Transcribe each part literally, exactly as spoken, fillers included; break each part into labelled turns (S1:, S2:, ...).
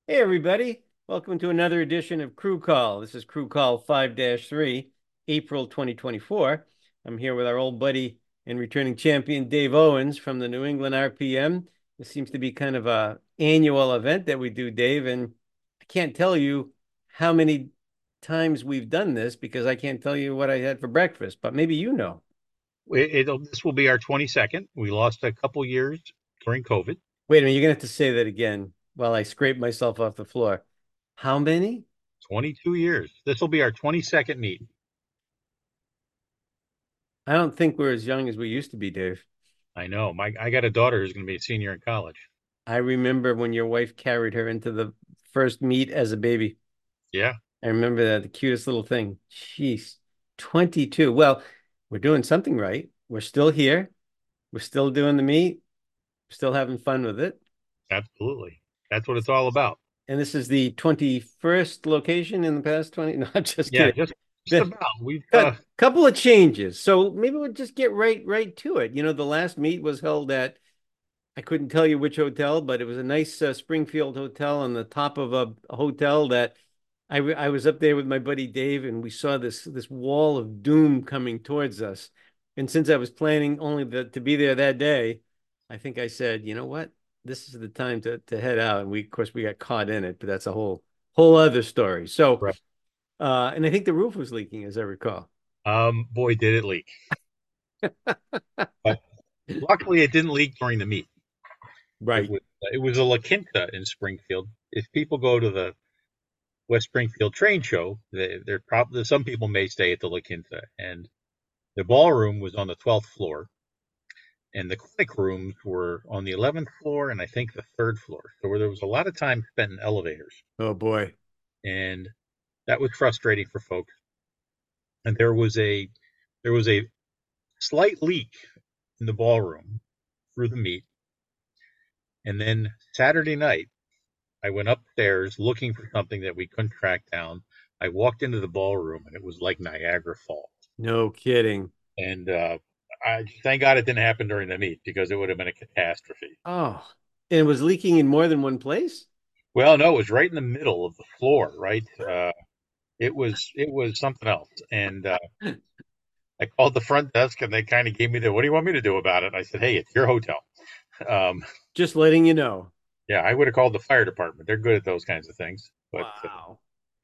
S1: Hey, everybody. Welcome to another edition of Crew Call. This is Crew Call five dash three, April twenty twenty-four. I'm here with our old buddy and returning champion, Dave Owens from the New England R P M. This seems to be kind of a annual event that we do, Dave, and I can't tell you how many times we've done this because I can't tell you what I had for breakfast, but maybe you know.
S2: It, it'll, this will be our twenty-second. We lost a couple years during COVID.
S1: Wait a minute, you're gonna have to say that again while I scrape myself off the floor. How many?
S2: twenty-two years. This will be our twenty-second meet.
S1: I don't think we're as young as we used to be, Dave.
S2: I know. My I got a daughter who's going to be a senior in college.
S1: I remember when your wife carried her into the first meet as a baby.
S2: Yeah,
S1: I remember that, the cutest little thing. Jeez, twenty-two. Well, we're doing something right. We're still here. We're still doing the meet. Still having fun with it.
S2: absolutely. That's what it's all about.
S1: And this is the twenty-first location in the past twenty. No, I'm just
S2: Yeah,
S1: kidding.
S2: just just
S1: The
S2: about. We've
S1: a
S2: uh,
S1: couple of changes. So maybe we'll just get right right to it. You know, the last meet was held at, I couldn't tell you which hotel, but it was a nice uh, Springfield hotel on the top of a, a hotel that I, I was up there with my buddy Dave, and we saw this this wall of doom coming towards us. And since I was planning only the, to be there that day, I think I said, you know what, this is the time to to head out. And we, of course, we got caught in it, but that's a whole whole other story. So,
S2: right.
S1: uh, and I think the roof was leaking, as I recall.
S2: Um, boy, did it leak. But luckily, it didn't leak during the meet. It
S1: Right.
S2: was it was a La Quinta in Springfield. If people go to the West Springfield train show, they, they're probably some people may stay at the La Quinta, and the ballroom was on the twelfth floor. And the clinic rooms were on the eleventh floor and I think the third floor. So where there was a lot of time spent in elevators,
S1: Oh boy.
S2: and that was frustrating for folks. And there was a there was a slight leak in the ballroom through the meet. And then Saturday night, I went upstairs looking for something that we couldn't track down. I walked into the ballroom and it was like Niagara Falls.
S1: No kidding.
S2: And uh, I thank God it didn't happen during the meet because it would have been a catastrophe.
S1: Oh, and it was leaking in more than one place?
S2: Well, no, it was right in the middle of the floor, right? Uh, It was it was something else. And uh, I called the front desk and they kind of gave me the, what do you want me to do about it? And I said, hey, it's your hotel. Um,
S1: Just letting you know.
S2: yeah, I would have called the fire department. They're good at those kinds of things. But uh,
S1: Wow.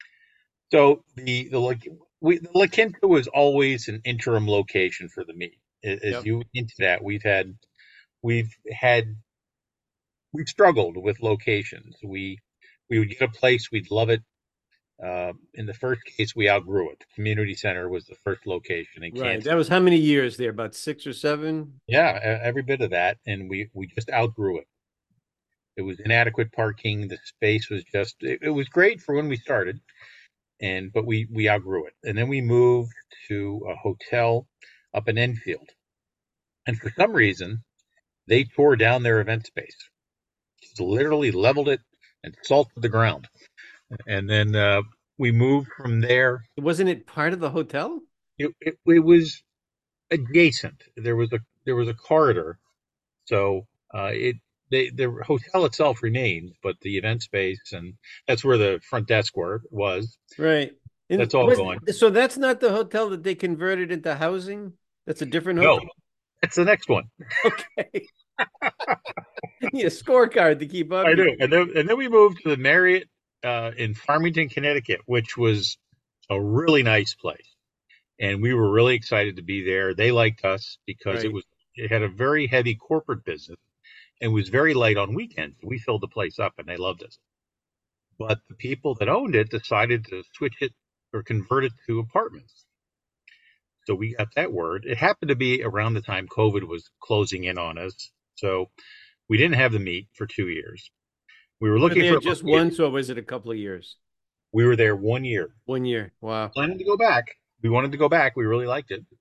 S2: so the the La, we, the La Quinta was always an interim location for the meet. As
S1: Yep.
S2: you into that, we've had we've had we've struggled with locations. We we would get a place, we'd love it. Uh, in the first case, we outgrew it. The community center was the first location in
S1: Right.
S2: Kansas.
S1: That was how many years there? About six or seven?
S2: Yeah, e- every bit of that, and we we just outgrew it. It was inadequate parking. The space was just it, it was great for when we started, and but we we outgrew it. And then we moved to a hotel up in Enfield, and for some reason they tore down their event space, just literally leveled it and salted the ground. And then uh, we moved from there.
S1: Wasn't it part of the hotel?
S2: It, it, it was adjacent. There was a there was a corridor. So uh, it they, the hotel itself remains, but the event space and that's where the front desk were was.
S1: Right. And
S2: That's all
S1: was
S2: gone.
S1: so that's not the hotel that they converted into housing? That's a different
S2: No,
S1: hotel?
S2: that's the next one.
S1: Okay. Need a scorecard to keep up
S2: I
S1: here.
S2: do. And then and then we moved to the Marriott uh, in Farmington, Connecticut, which was a really nice place, and we were really excited to be there. They liked us because it
S1: Right.
S2: was it had a very heavy corporate business and was very light on weekends. We filled the place up, and they loved us. But the people that owned it decided to switch it or convert it to apartments. So we got that word. It happened to be around the time COVID was closing in on us. So we didn't have the meet for two years. We were
S1: You were
S2: looking for
S1: there
S2: a
S1: just
S2: location.
S1: once, or was it a couple of years?
S2: We were there one year.
S1: One year. Wow.
S2: Planning to go back. We wanted to go back. We really liked it.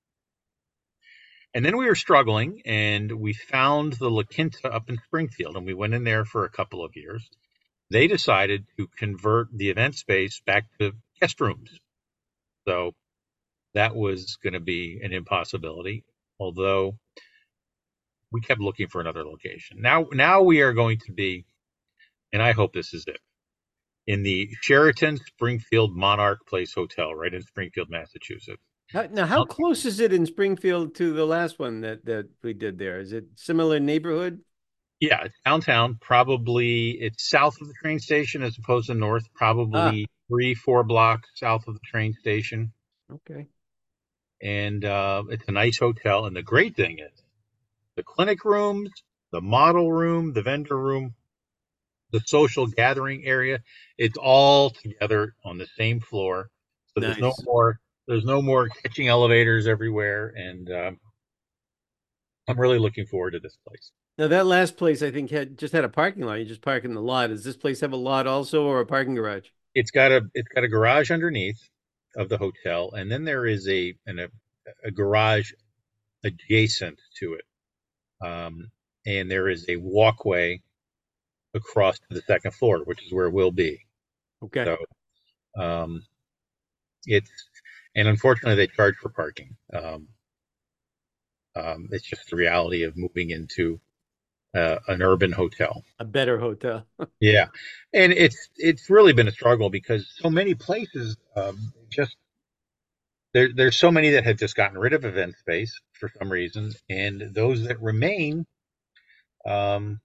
S2: And then we were struggling and we found the La Quinta up in Springfield and we went in there for a couple of years. They decided to convert the event space back to guest rooms. So that was going to be an impossibility. Although we kept looking for another location. Now, now we are going to be, and I hope this is it. in the Sheraton Springfield Monarch Place Hotel, right in Springfield, Massachusetts.
S1: How, now, how close is it in Springfield to the last one that that we did there? Is it similar neighborhood?
S2: Yeah, it's downtown. Probably it's south of the train station as opposed to north.
S1: Ah,
S2: Probably three, four blocks south of the train station.
S1: okay.
S2: And uh, it's a nice hotel. And the great thing is the clinic rooms, the model room, the vendor room, the social gathering area, it's all together on the same floor. So there's no
S1: Nice.
S2: more there's no more catching elevators everywhere. And um, I'm really looking forward to this place.
S1: Now that last place I think had just had a parking lot. You just park in the lot. Does this place have a lot also or a parking garage?
S2: It's got a it's got a garage underneath of the hotel, and then there is a an, a, a garage adjacent to it, um, and there is a walkway across to the second floor, which is where we'll be.
S1: Okay.
S2: So um, it's and unfortunately they charge for parking. Um, um, it's just the reality of moving into uh, an urban hotel.
S1: A better hotel.
S2: Yeah, and it's it's really been a struggle because so many places um, just there, there's so many that have just gotten rid of event space for some reason, and those that remain, um,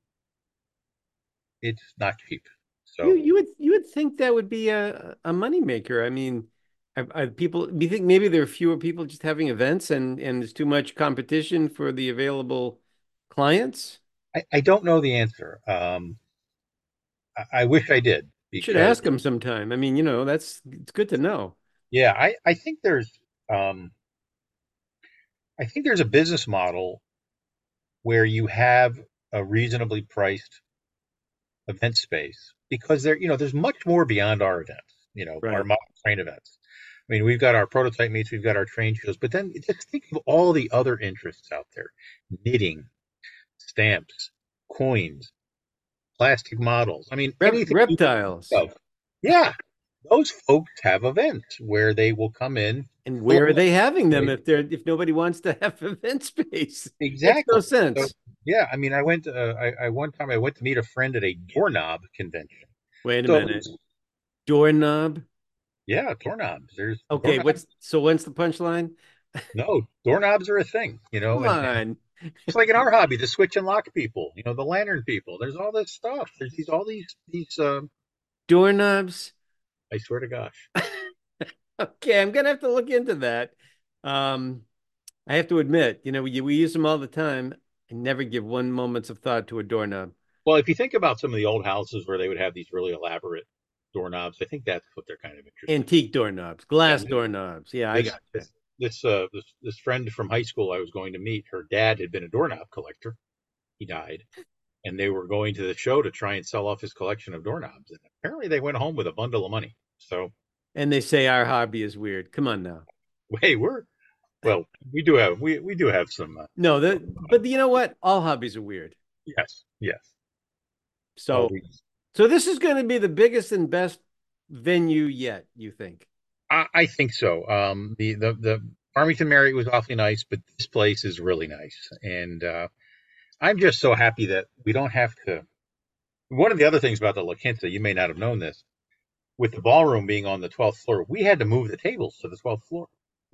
S2: it's not cheap.
S1: You
S2: So
S1: you would you would think that would be a a moneymaker. I mean, are, are people, do you think maybe there are fewer people just having events and and there's too much competition for the available clients?
S2: I, I don't know the answer. Um, I, I wish I did
S1: You should
S2: because
S1: ask them sometime. I mean, you know, that's it's good to know.
S2: yeah, I, I think there's um, I think there's a business model where you have a reasonably priced event space because there you know there's much more beyond our events. You know, our
S1: Right.
S2: model train events. I mean, we've got our prototype meets, we've got our train shows, but then just think of all the other interests out there: knitting, stamps, coins, plastic models. I mean,
S1: Rep
S2: anything you can
S1: reptiles.
S2: think of. Yeah, those folks have events where they will come in,
S1: And
S2: fill
S1: where are
S2: up
S1: they having them
S2: space.
S1: if they're if nobody wants to have event space? Makes no
S2: Exactly. So,
S1: sense.
S2: yeah, I mean, I went. Uh, I, I one time I went to meet a friend at a doorknob convention.
S1: Wait a
S2: So
S1: minute. Doorknob.
S2: yeah, doorknobs. There's
S1: Okay,
S2: doorknobs.
S1: what's so when's the punchline?
S2: No, doorknobs are a thing, you know,
S1: Come
S2: and, and
S1: on.
S2: it's like in our hobby, the switch and lock people, you know, the lantern people. There's all this stuff. There's these all these these. Um,
S1: Doorknobs.
S2: I swear to gosh.
S1: Okay, I'm gonna have to look into that. Um, I have to admit, you know, we we use them all the time. I never give one moment's of thought to a doorknob.
S2: Well, if you think about some of the old houses where they would have these really elaborate doorknobs, I think that's what they're kind of interested
S1: Antique doorknobs,
S2: in. Yeah,
S1: glass doorknobs. Yeah, I
S2: this
S1: got you.
S2: this this uh this this friend from high school I was going to meet, her dad had been a doorknob collector. He died, and they were going to the show to try and sell off his collection of doorknobs. And apparently, they went home with a bundle of money. So,
S1: And they say our hobby is weird. Come on now.
S2: hey, we're well, we do have we we do have some. Uh,
S1: No, that but you know what? All hobbies are weird.
S2: yes, yes,
S1: So
S2: always.
S1: so this is going to be the biggest and best venue yet, you think?
S2: I, I think so. Um, the the the Farmington Marriott was awfully nice, but this place is really nice, and uh, I'm just so happy that we don't have to. One of the other things about the La Quinta, you may not have known this, with the ballroom being on the twelfth floor, we had to move the tables to the twelfth floor.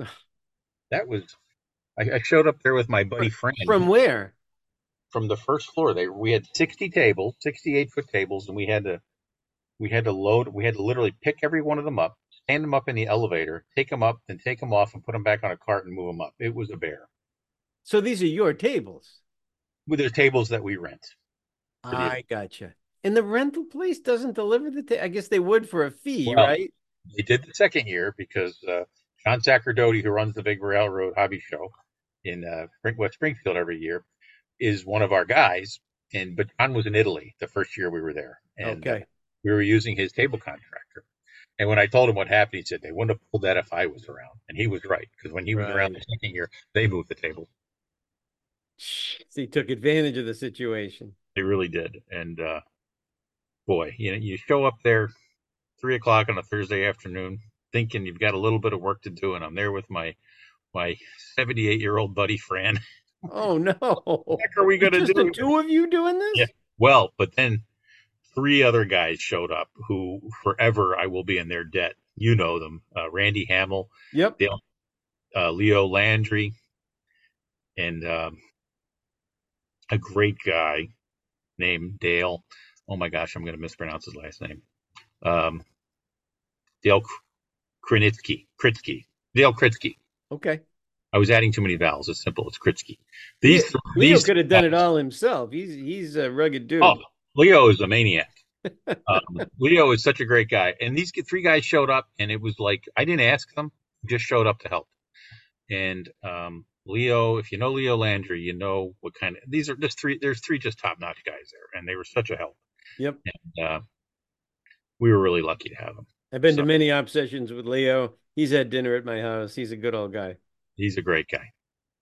S2: That was, I, I showed up there with my buddy Fran
S1: From where?
S2: from the first floor. They we had sixty tables, sixty-eight foot tables, and we had to we had to load, we had to literally pick every one of them up, stand them up in the elevator, take them up, then take them off and put them back on a cart and move them up. It was a bear.
S1: So these are your tables.
S2: With the tables that we rent for the
S1: I gotcha. And the rental place doesn't deliver the ta- I guess they would for a fee,
S2: well,
S1: right?
S2: they did the second year because uh, John Sacerdoti, who runs the Big Railroad Hobby Show in uh, West Springfield every year, is one of our guys. And but John was in Italy the first year we were there, and uh,
S1: Okay.
S2: we were using his table contractor. And when I told him what happened, he said they wouldn't have pulled that if I was around, and he was right because when he was around
S1: Right.
S2: the second year, they moved the table.
S1: So he took advantage of the situation.
S2: They really did. And uh, boy, you know, you show up there three o'clock on a Thursday afternoon, thinking you've got a little bit of work to do, and I'm there with my my seventy-eight year old buddy Fran.
S1: Oh no.
S2: What the heck are we
S1: It's
S2: gonna
S1: just the
S2: do?
S1: two of you doing
S2: Yeah.
S1: this?
S2: Well, but then three other guys showed up who forever I will be in their debt. You know them: uh, Randy Hamill,
S1: Yep.
S2: Dale, uh, Leo Landry, and um, a great guy named Dale. Oh my gosh, I'm going to mispronounce his last name. Um, Dale Krinitsky. Kritsky. Dale Kritsky.
S1: Okay.
S2: I was adding too many vowels. It's simple. It's Kritsky.
S1: Leo,
S2: These
S1: Leo
S2: these
S1: could have done it
S2: guys.
S1: all himself. He's he's a rugged
S2: Oh,
S1: dude.
S2: Leo is a maniac. Um, Leo is such a great guy, and these three guys showed up, and it was like I didn't ask them; just showed up to help. And um, Leo, if you know Leo Landry, you know what kind of these are. Just three. There's three just top notch guys there, and they were such a help.
S1: Yep.
S2: And uh, we were really lucky to have him.
S1: I've been to
S2: So
S1: many op sessions with Leo. He's had dinner at my house. He's a good old guy.
S2: he's a great guy.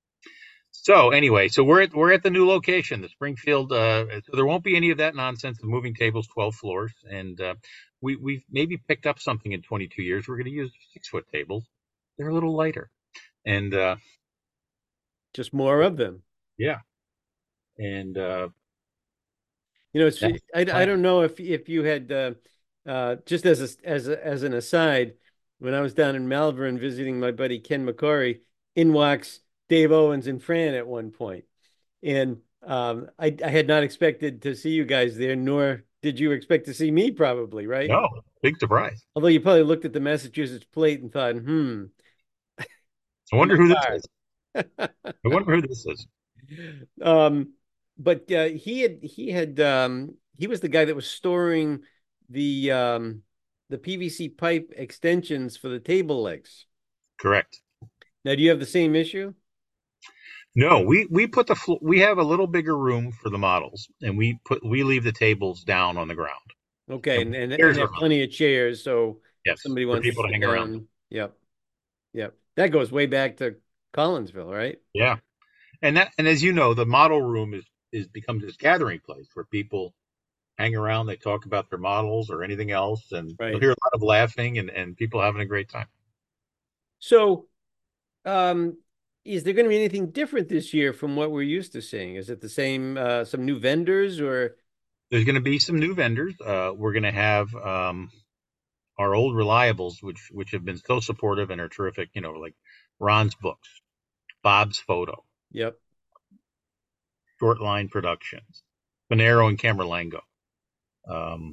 S2: So anyway, so we're at we're at the new location, the Springfield. Uh, so there won't be any of that nonsense of moving tables twelve floors, and uh, we we've maybe picked up something in twenty-two years. We're going to use six foot tables. They're a little lighter, and uh,
S1: Just more of them.
S2: yeah, and uh,
S1: You know, it's
S2: that's
S1: I,
S2: the
S1: I
S2: plan.
S1: don't know if if you had uh, uh, just as a, as a, as an aside, when I was down in Malvern visiting my buddy Ken McCory, in walks Dave Owens and Fran at one point, and um, I I had not expected to see you guys there, nor did you expect to see me, probably, right?
S2: No, big surprise.
S1: Although you probably looked at the Massachusetts plate and thought, hmm,
S2: I
S1: my
S2: wonder who this
S1: card.
S2: is. I wonder who this is.
S1: Um, but uh, he had he had um, he was the guy that was storing the um, the P V C pipe extensions for the table legs.
S2: Correct.
S1: Now, do you have the same issue?
S2: No, we we put the flo- we have a little bigger room for the models, and we put we leave the tables down on the ground.
S1: Okay,
S2: And
S1: and and, and
S2: chairs are
S1: have
S2: fine.
S1: plenty of chairs, so if
S2: Yes,
S1: somebody
S2: for
S1: wants to
S2: people to
S1: sit
S2: hang around.
S1: down. Yep, yep. That goes way back to Collinsville, right?
S2: Yeah. And that, and as you know, the model room is is becomes this gathering place where people hang around, they talk about their models or anything else, and you'll
S1: Right.
S2: hear a lot of laughing and, and people having a great time.
S1: So, um, is there going to be anything different this year from what we're used to seeing? Is it the same, uh, some new vendors or?
S2: There's going to be some new vendors. Uh, we're going to have um, our old reliables, which which have been so supportive and are terrific. You know, like Ron's Books, Bob's Photo,
S1: Yep.
S2: Short Line Productions, Panero and Camerlango. Um,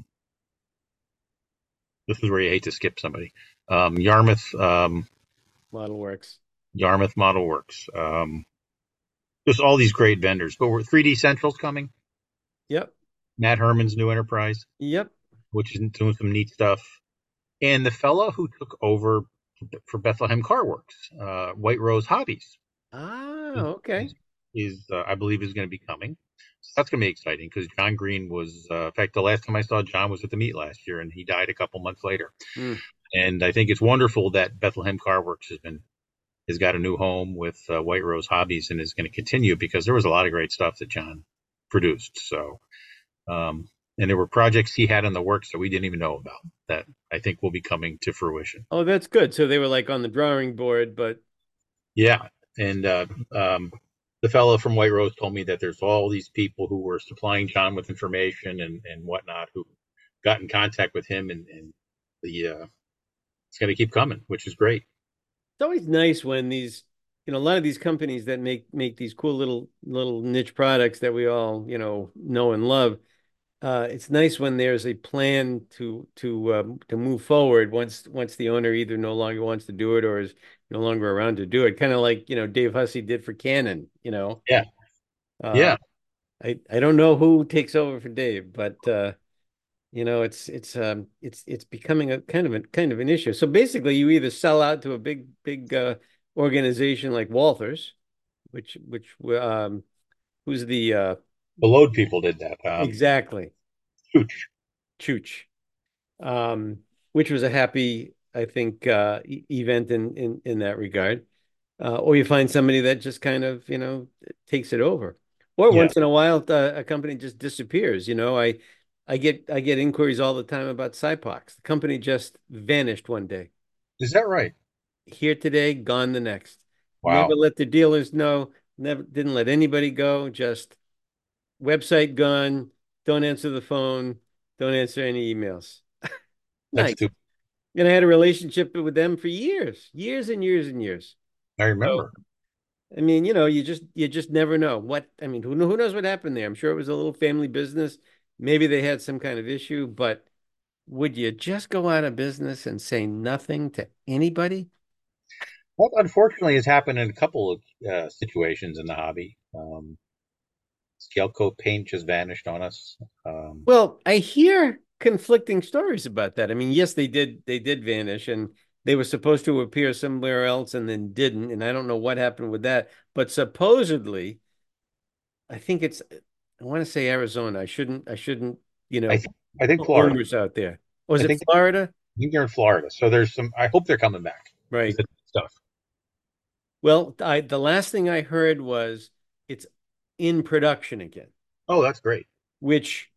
S2: this is where you hate to skip somebody. Um, Yarmouth, um,
S1: Model Works.
S2: Yarmouth Model Works. Um, just all these great vendors. But we're three D Central's coming.
S1: Yep.
S2: Matt Herman's new enterprise,
S1: Yep.
S2: which is doing some neat stuff. And the fellow who took over for Bethlehem Car Works, uh, White Rose Hobbies,
S1: Ah,
S2: is,
S1: okay.
S2: is, is uh, I believe is going to be coming. So that's going to be exciting because John Green was, uh, in fact, the last time I saw John was at the meet last year, and he died a couple months later.
S1: Mm.
S2: And I think it's wonderful that Bethlehem Car Works has been has got a new home with uh, White Rose Hobbies and is going to continue because there was a lot of great stuff that John produced. So, um, and there were projects he had in the works that we didn't even know about that I think will be coming to fruition.
S1: Oh, that's good. So they were like on the drawing board, but
S2: Yeah, and uh, um, the fellow from White Rose told me that there's all these people who were supplying John with information and and whatnot who got in contact with him, and, and the uh, it's going to keep coming, which is great.
S1: it's always nice when these, you know, a lot of these companies that make make these cool little little niche products that we all, you know, know and love. Uh, it's nice when there's a plan to to um, to move forward once once the owner either no longer wants to do it or is no longer around to do it. Kind of like, you know, Dave Hussey did for Canon, you know.
S2: Yeah,
S1: Uh,
S2: yeah.
S1: I I don't know who takes over for Dave, but uh, you know, it's it's um it's it's becoming a kind of a kind of an issue. So basically, you either sell out to a big big uh, organization like Walthers, which which um who's the uh
S2: The load people did that. Um,
S1: exactly
S2: Chooch.
S1: Chooch, um, which was a happy, I think, uh, e- event in in in that regard. Uh, or you find somebody that just kind of, you know, takes it over. Or
S2: Yeah.
S1: once in a while, uh, a company just disappears. You know, I I get I get inquiries all the time about Cypox. The company just vanished one day.
S2: Is that right?
S1: Here today, gone the next. Never
S2: Wow.
S1: let the dealers know. Never didn't let anybody go. Just website gone. Don't answer the phone. Don't answer any emails.
S2: That's
S1: Nice.
S2: stupid.
S1: And I had a relationship with them for years, years and years and years.
S2: I
S1: So,
S2: remember.
S1: I mean, you know, you just you just never know what. I mean, who kno- who knows what happened there? I'm sure it was a little family business. Maybe they had some kind of issue, but would you just go out of business and say nothing to anybody?
S2: What unfortunately has happened in a couple of uh, situations in the hobby. Um, scale coat paint just vanished on us. Um,
S1: Well, I hear conflicting stories about that. I mean, yes, they did they did vanish and they were supposed to appear somewhere else and then didn't, and I don't know what happened with that. But supposedly, I think it's I want to say Arizona. I shouldn't I shouldn't, you
S2: I
S1: know,
S2: think I think
S1: put
S2: Florida.
S1: rumors out there. Or is
S2: I
S1: it
S2: think
S1: Florida?
S2: I think they're in Florida. So there's some. I hope they're coming back because
S1: Right.
S2: it's stuff.
S1: Well, I the last thing I heard was it's in production again,
S2: Oh, that's great.
S1: which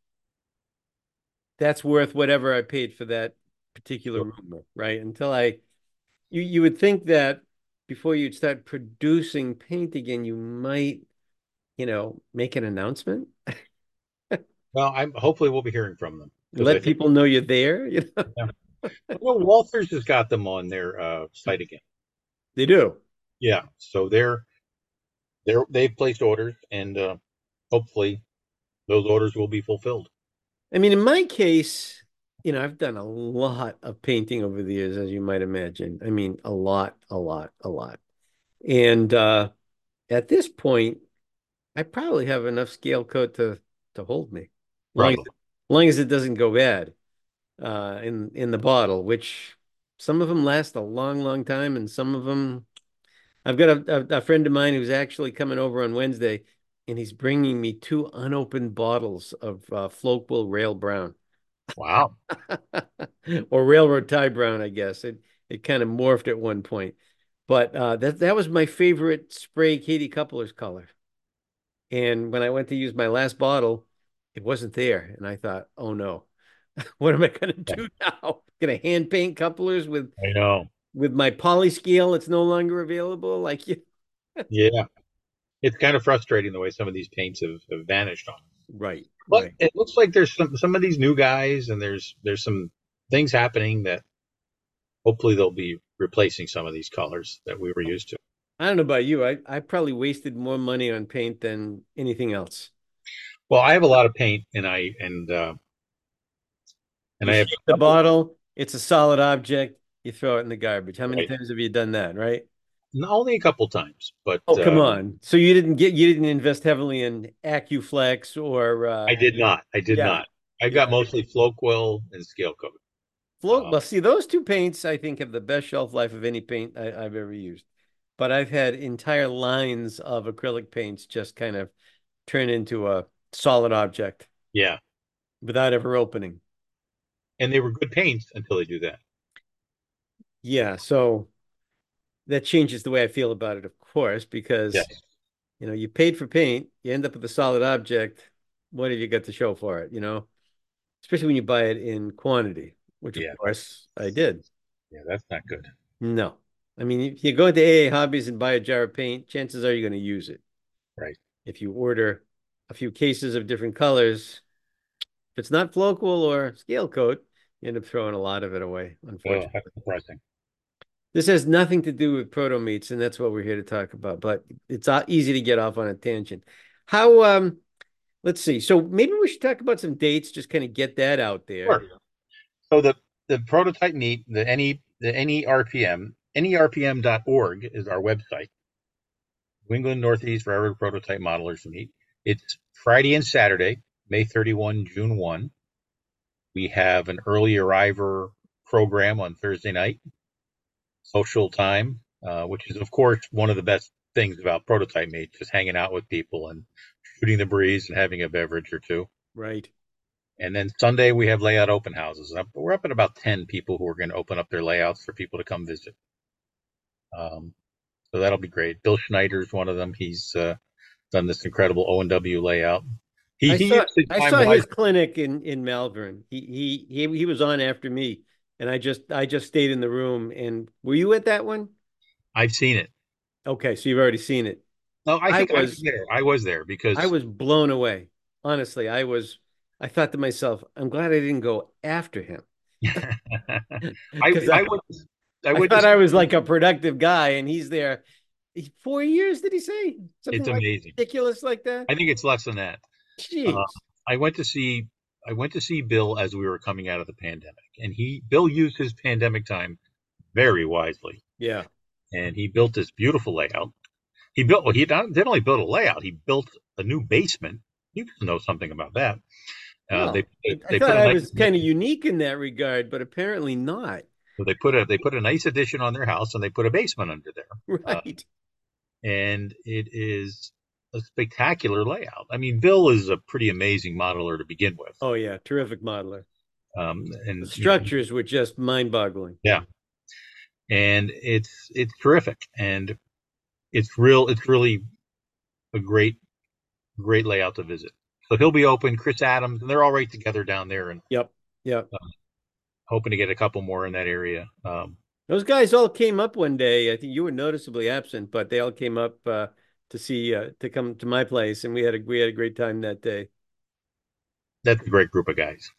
S1: that's worth whatever I paid for that particular
S2: Sure.
S1: rumor, right? Until I you you would think that before you'd start producing paint again, you might, you know, make an announcement,
S2: Well, I'm hopefully we'll be hearing from them because I
S1: let
S2: think
S1: people know you're there, you know.
S2: yeah. Well, Walters has got them on their uh, site again.
S1: They do.
S2: Yeah, so they're they're they've placed orders, and uh, hopefully those orders will be fulfilled.
S1: I mean, in my case, you know, I've done a lot of painting over the years, as you might imagine. I mean, a lot, a lot, a lot. And uh at this point, I probably have enough scale coat to to hold me, long as,
S2: Probably.
S1: long as it doesn't go bad uh, in in the bottle. Which some of them last a long, long time, and some of them. I've got a, a, a friend of mine who's actually coming over on Wednesday, and he's bringing me two unopened bottles of uh, Floquil Rail Brown
S2: Wow.
S1: or Railroad Tie Brown, I guess. It it kind of morphed at one point, but uh, that that was my favorite spray Katie Coupler's color. And when I went to use my last bottle, it wasn't there. And I thought, oh no, what am I going to do now? Going to hand paint couplers with
S2: I know.
S1: with my poly scale that's no longer available? Like, yeah.
S2: Yeah, it's kind of frustrating the way some of these paints have, have vanished on.
S1: Right,
S2: But
S1: right.
S2: it looks like there's some some of these new guys, and there's there's some things happening that hopefully they'll be replacing some of these colors that we were used to.
S1: I don't know about you. I, I probably wasted more money on paint than anything else.
S2: Well, I have a lot of paint, and I and uh, and
S1: You
S2: I have
S1: shake
S2: a
S1: the
S2: couple.
S1: bottle, it's a solid object, you throw it in the garbage. How many
S2: Right,
S1: times have you done that, right?
S2: only a couple times, but
S1: Oh, come
S2: uh,
S1: on. So you didn't get you didn't invest heavily in AccuFlex or uh
S2: I did not. I did
S1: yeah,
S2: not. I got
S1: yeah.
S2: mostly Floquil and Scale Coat.
S1: Float,
S2: Uh,
S1: well, see, those two paints I think have the best shelf life of any paint I, I've ever used. But I've had entire lines of acrylic paints just kind of turn into a solid object
S2: yeah,
S1: without ever opening.
S2: and they were good paints until they do that.
S1: Yeah, so that changes the way I feel about it, of course, because
S2: Yes.
S1: you know, you paid for paint, you end up with a solid object. What have you got to show for it, you know? Especially when you buy it in quantity, which of
S2: Yeah.
S1: course I did.
S2: Yeah, that's not good.
S1: No. I mean, if you go into A A Hobbies and buy a jar of paint, chances are you're going to use it.
S2: Right.
S1: If you order a few cases of different colors, if it's not Floqual or Scale Coat, you end up throwing a lot of it away,
S2: Oh,
S1: unfortunately.
S2: that's depressing.
S1: This has nothing to do with proto meats, and that's what we're here to talk about. But it's uh, easy to get off on a tangent. How, um, let's see. So maybe we should talk about some dates, just kind of get that out there.
S2: Sure. So the the prototype meet, the any the any R P M, any R P M dot org is our website. New England Northeast Railroad Prototype Modelers Meet. It's Friday and Saturday, May thirty-first, June first. We have an early arriver program on Thursday night, social time, uh, which is, of course, one of the best things about Prototype Meet, just hanging out with people and shooting the breeze and having a beverage or two.
S1: Right.
S2: And then Sunday, we have layout open houses. We're up at about ten people who are going to open up their layouts for people to come visit. Um, so that'll be great. Bill Schneider's one of them. He's uh, done this incredible O and W layout. He
S1: I
S2: he
S1: saw
S2: used his
S1: I
S2: time
S1: saw
S2: wisely.
S1: his clinic in in Malvern. He he he he was on after me, and I just I just stayed in the room. And were you at that one?
S2: I've seen it.
S1: Okay, so you've already seen it.
S2: No, I
S1: I
S2: think I was
S1: was
S2: there. I was there
S1: I
S2: because
S1: was blown away. Honestly, I was. I thought to myself, I'm glad I didn't go after him
S2: I
S1: because
S2: I
S1: I,
S2: went I
S1: I
S2: went to
S1: thought I
S2: see.
S1: was like a productive guy, and he's there. Four years, did he say?
S2: It's
S1: Something like
S2: amazing.
S1: ridiculous like that?
S2: I think it's less than that. Uh,
S1: Jeez.
S2: I went to see I went to see Bill as we were coming out of the pandemic, and he Bill used his pandemic time very wisely,
S1: Yeah.
S2: and he built this beautiful layout. He built well, he not, didn't only build a layout, he built a new basement. You know something about that? Uh, they
S1: Well, I, I
S2: they put
S1: thought
S2: a
S1: I
S2: nice
S1: was kind of
S2: addition,
S1: unique in that regard, but apparently not.
S2: so they put a they put a nice addition on their house, and they put a basement under there, uh,
S1: Right.
S2: and it is a spectacular layout. I mean, Bill is a pretty amazing modeler to begin with,
S1: Oh yeah, terrific modeler.
S2: um,
S1: The
S2: and you know,
S1: structures were just mind-boggling.
S2: yeah, and it's it's terrific, and it's real. It's really a great great layout to visit. So he'll be open. Chris Adams, and they're all right together down there, and
S1: Yep. Yep.
S2: uh, hoping to get a couple more in that area. Um,
S1: Those guys all came up one day. I think you were noticeably absent, but they all came up uh, to see uh, to come to my place, and we had a we had a great time that day.
S2: that's a great group of guys.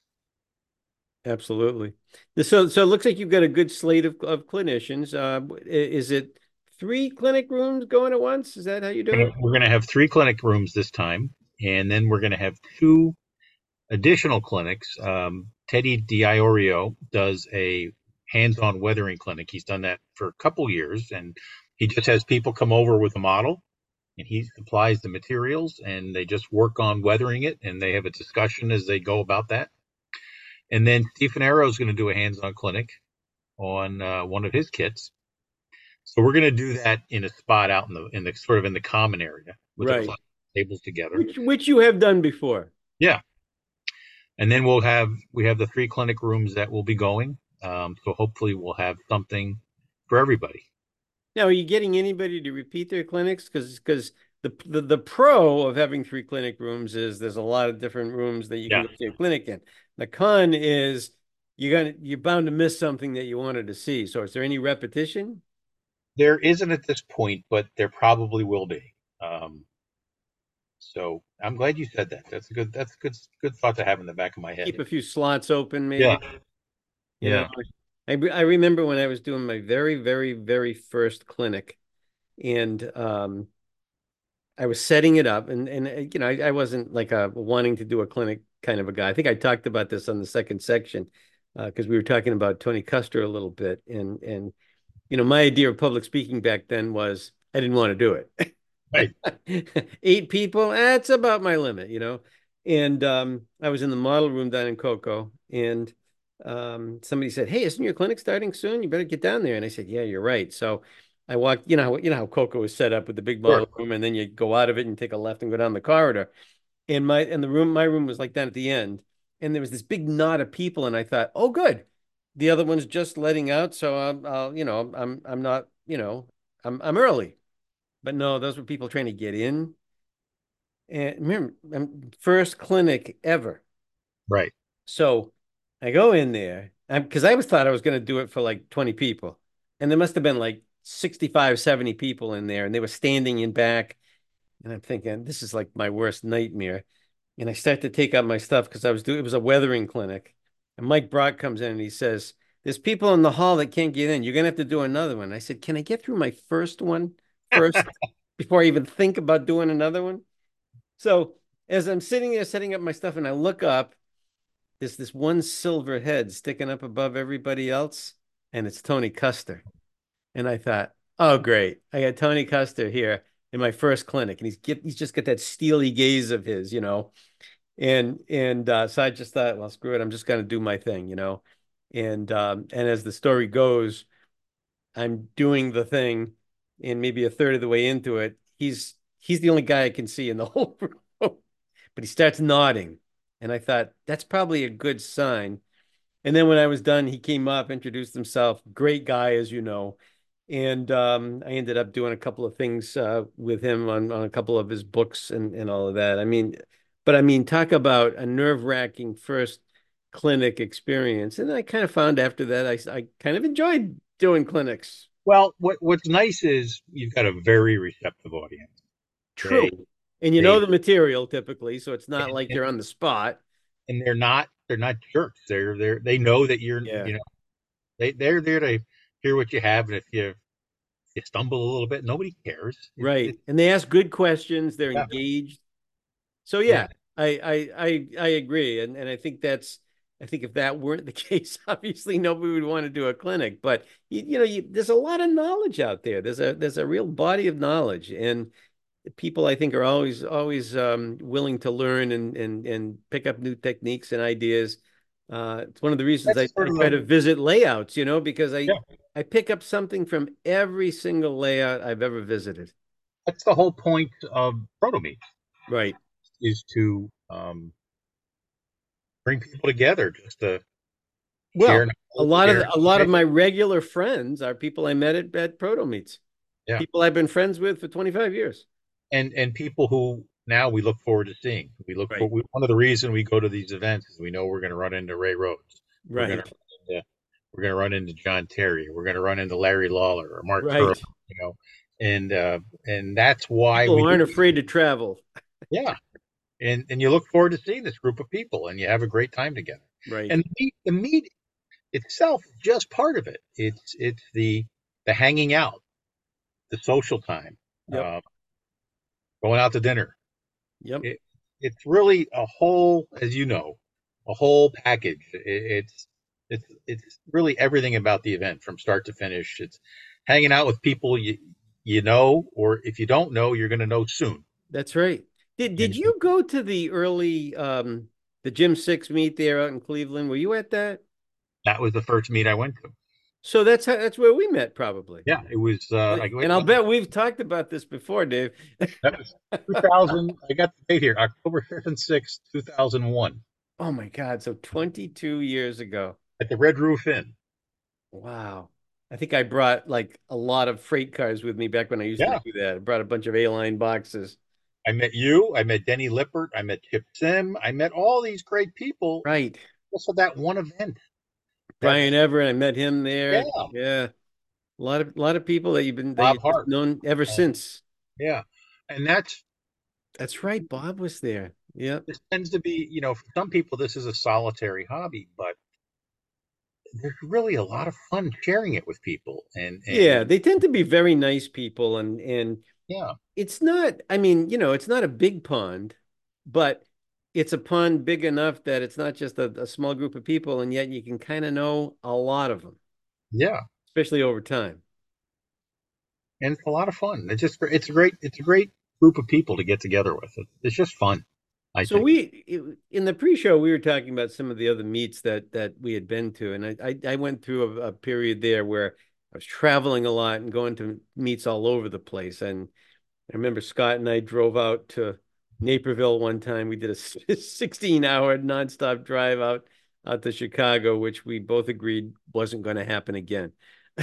S1: Absolutely. So so it looks like you've got a good slate of, of clinicians. Uh, is it three clinic rooms going at once? Is that how you do
S2: We're
S1: it?
S2: gonna, we're gonna have three clinic rooms this time, and then we're gonna have two additional clinics. Um, Teddy DiIorio does a hands-on weathering clinic. He's done that for a couple years, and he just has people come over with a model, and he supplies the materials, and they just work on weathering it, and they have a discussion as they go about that. And then Stephen Arrow is going to do a hands-on clinic on uh, one of his kits. So we're going to do that in a spot out in the in the sort of in the common area with a
S1: Right.
S2: class tables together.
S1: Which which you have done before.
S2: Yeah, and then we'll have we have the three clinic rooms that will be going. Um, so hopefully we'll have something for everybody.
S1: Now, are you getting anybody to repeat their clinics? Because because the, the the pro of having three clinic rooms is there's a lot of different rooms that you can
S2: Yeah,
S1: go to your clinic in. The con is you're gonna you're bound to miss something that you wanted to see. So is there any repetition?
S2: there isn't at this point, but there probably will be. Um, so I'm glad you said that. That's a good that's a good good thought to have in the back of my head.
S1: Keep a few slots open,
S2: Yeah,
S1: maybe. You know,
S2: yeah.
S1: I I remember when I was doing my very, very, very first clinic, and um, I was setting it up, and and uh, you know, I, I wasn't like a wanting to do a clinic kind of a guy. I think I talked about this on the second section because uh, we were talking about Tony Custer a little bit, and and you know, my idea of public speaking back then was I didn't want to do it.
S2: Right.
S1: Eight people, that's about my limit, you know. And um, I was in the model room down in Cocoa, and um, somebody said, "Hey, isn't your clinic starting soon? You better get down there." And I said, "Yeah, you're right." So I walked, you know, you know how Cocoa is set up with the big
S2: Sure.
S1: model room, and then you go out of it and take a left and go down the corridor. And my and the room, my room was like down at the end, and there was this big knot of people, and I thought, "Oh, good, the other one's just letting out, so I'm, I'll, you know, I'm, I'm not, you know, I'm, I'm early." But no, those were people trying to get in. And remember, um, first clinic ever.
S2: Right.
S1: So I go in there because I was thought I was going to do it for like twenty people. And there must have been like sixty-five, seventy people in there. And they were standing in back. And I'm thinking, this is like my worst nightmare. And I start to take out my stuff because I was doing, it was a weathering clinic. And Mike Brock comes in and he says, "There's people in the hall that can't get in. You're going to have to do another one." I said, "Can I get through my first one first before I even think about doing another one?" So as I'm sitting there setting up my stuff and I look up, there's this one silver head sticking up above everybody else, and it's Tony Custer. And I thought, oh, great. I got Tony Custer here in my first clinic, and he's get, he's just got that steely gaze of his, you know. And and uh, so I just thought, well, screw it. I'm just gonna do my thing, you know. And um, and as the story goes, I'm doing the thing, and maybe a third of the way into it, he's he's the only guy I can see in the whole room. But he starts nodding, and I thought that's probably a good sign. And then when I was done, he came up, introduced himself. Great guy, as you know. And um, I ended up doing a couple of things uh, with him on, on a couple of his books and, and all of that. I mean, but I mean, talk about a nerve-wracking first clinic experience. And I kind of found after that, I, I kind of enjoyed doing clinics.
S2: Well, what what's nice is you've got a very receptive audience.
S1: True.
S2: They
S1: And you know
S2: they
S1: the material typically, so it's not
S2: and,
S1: like
S2: and,
S1: you're on the spot.
S2: and they're not they're not jerks. They're they're they know that you're
S1: Yeah.
S2: you know they they're there to hear what you have, and if you you stumble a little bit, nobody cares. It,
S1: Right.
S2: it
S1: And they ask good questions. They're
S2: yeah
S1: engaged. So
S2: yeah
S1: yeah, I I I I agree. And and I think that's I think if that weren't the case, obviously nobody would want to do a clinic. But you, you know, you, there's a lot of knowledge out there. There's a there's a real body of knowledge. And people I think are always always um, willing to learn and and and pick up new techniques and ideas. Uh, it's one of the reasons I,
S2: that's sort
S1: I
S2: of
S1: try
S2: the
S1: to visit layouts, you know, because I
S2: yeah
S1: I pick up something from every single layout I've ever visited.
S2: that's the whole point of Protomeet
S1: Right.
S2: is to um, bring people together just to share
S1: Well, a
S2: knowledge,
S1: lot of
S2: share
S1: the, a lot of
S2: information.
S1: my regular friends are people I met at, at Proto Meets,
S2: Yeah,
S1: people I've been friends with for twenty-five years.
S2: and and people who now we look forward to seeing. We look for
S1: Right.
S2: we, one of the reasons we go to these events is we know we're going to run into Ray Rhodes. We're going to
S1: Right.
S2: run into we're going to run into John Terry. We're going to run into Larry Lawler or Mark Turley.
S1: Right.
S2: You know, and uh, and that's why
S1: People
S2: we
S1: who
S2: do.
S1: aren't afraid to travel.
S2: Yeah, and and you look forward to seeing this group of people, and you have a great time together.
S1: Right.
S2: And the meet, the meet itself is just part of it. It's it's the the hanging out, the social time,
S1: Yep.
S2: uh, going out to dinner.
S1: Yep.
S2: It, it's really a whole, as you know, a whole package. It, it's it's it's really everything about the event from start to finish. It's hanging out with people you you know, or if you don't know, you're going to know soon.
S1: That's right. Did did
S2: And
S1: you go to the early um the Gym Six meet there out in Cleveland? Were you at that?
S2: that was the first meet I went to.
S1: So that's how that's where we met, probably.
S2: Yeah, it was. Uh, I went.
S1: And I'll bet we've talked about this before, Dave.
S2: That was two thousand. I got the date here, October fifth and sixth, two thousand one,
S1: Oh my God. So twenty-two years ago.
S2: at the Red Roof Inn.
S1: Wow. I think I brought like a lot of freight cars with me back when I used to
S2: Yeah,
S1: do that. I brought a bunch of A-line boxes.
S2: I met you. I met Denny Lippert. I met Chip Sim. I met all these great people
S1: Right.
S2: just for that one event.
S1: Brian
S2: That's
S1: Everett, I met him there.
S2: yeah.
S1: Yeah. A lot of a lot of people that you've been that
S2: Bob
S1: you've just
S2: Hart.
S1: known ever
S2: Uh,
S1: since.
S2: yeah, and that's
S1: That's right. Bob was there. Yeah.
S2: this tends to be, you know, for some people this is a solitary hobby, but there's really a lot of fun sharing it with people. And
S1: Yeah.
S2: and
S1: They tend to be very nice people and and
S2: yeah,
S1: it's not, I mean, you know, it's not a big pond, but it's a pond big enough that it's not just a, a small group of people, and yet you can kind of know a lot of them,
S2: yeah,
S1: especially over time.
S2: and it's a lot of fun. It's just it's a great it's a great group of people to get together with. It, it's just fun, I
S1: So
S2: think.
S1: we in the pre-show we were talking about some of the other meets that that we had been to, and I I, I went through a, a period there where I was traveling a lot and going to meets all over the place. And I remember Scott and I drove out to Naperville one time. We did a sixteen hour nonstop drive out out to Chicago, which we both agreed wasn't going to happen again.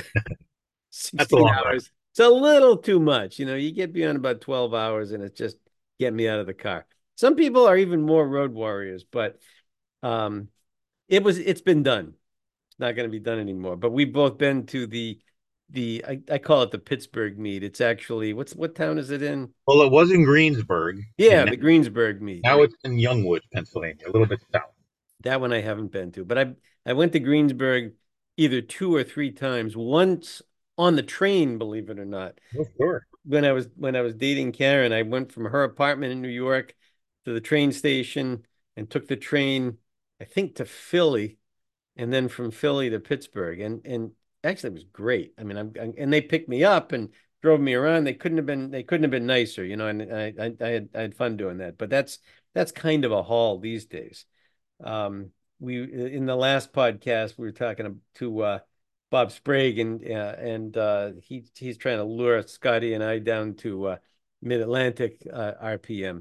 S2: That's a
S1: sixteen
S2: long drive.
S1: hours. It's a little too much. You know, you get beyond about twelve hours and it's just get me out of the car. Some people are even more road warriors, but um it was it's been done. It's not going to be done anymore. But we've both been to the the I, I call it the Pittsburgh meet. It's actually what's what town is it in?
S2: Well, it was in Greensburg,
S1: Yeah,
S2: and
S1: the Greensburg meet.
S2: now it's in Youngwood, Pennsylvania, a little bit south.
S1: That one I haven't been to, but I I went to Greensburg either two or three times. Once on the train, believe it or not.
S2: Oh, sure.
S1: When I was when I was dating Karen, I went from her apartment in New York to the train station and took the train, I think, to Philly, and then from Philly to Pittsburgh. And and actually it was great. I mean, I'm, I'm and they picked me up and drove me around. They couldn't have been they couldn't have been nicer, you know, and I I, I had I had fun doing that. But that's that's kind of a haul these days. Um, we in the last podcast we were talking to uh, Bob Sprague, and uh, and uh, he he's trying to lure Scotty and I down to uh, Mid Atlantic uh, R P M.